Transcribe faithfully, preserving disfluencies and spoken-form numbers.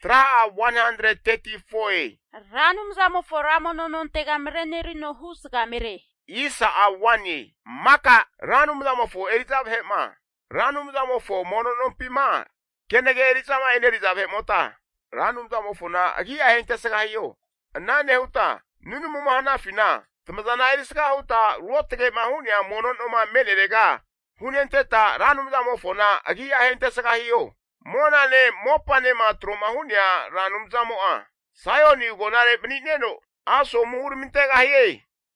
Tra one hundred thirty-four. Ranum zamo foramo no non tegamreneri no husgamere. Isa a wani. Maka ranum zamo fo erizab hema. Ranum zamo fo mono non pima. Kenege erizama enerizab hemota. Ranum zamo fo na agi a hente sagayo. Na nehuta. Nunu mumahana fina. Tamazana eriska huta ruotege mahunia mono no ma melerega. Hunenteta ranum zamo fo na agi a hente sagayo. Mona ne mopa ne matro mahunia ranum zamo a. Sayo ni gonare bnineno. Aso muhur mintega hiye.